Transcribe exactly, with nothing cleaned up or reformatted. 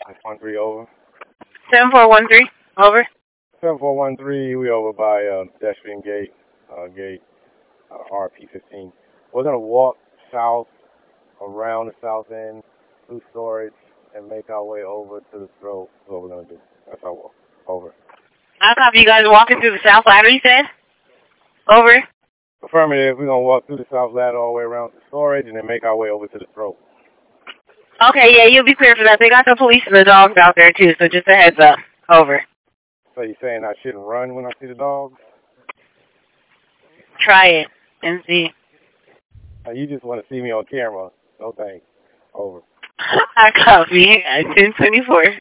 one three over. seven four one three, over. seven four one three, we over by uh, pedestrian gate, uh, gate, uh, R P fifteen. We're going to walk south, around the south end, through storage, and make our way over to the throat. That's what we're going to do. That's our walk. Over. I copy you guys walking through the south ladder, you said? Over. Affirmative. We're going to walk through the south ladder all the way around to storage and then make our way over to the throat. Okay, yeah, you'll be clear for that. They got the police and the dogs out there, too, so just a heads up. Over. So you're saying I shouldn't run when I see the dogs? Try it and see. Uh, you just want to see me on camera. No thanks. Over. I copy. I ten twenty-four.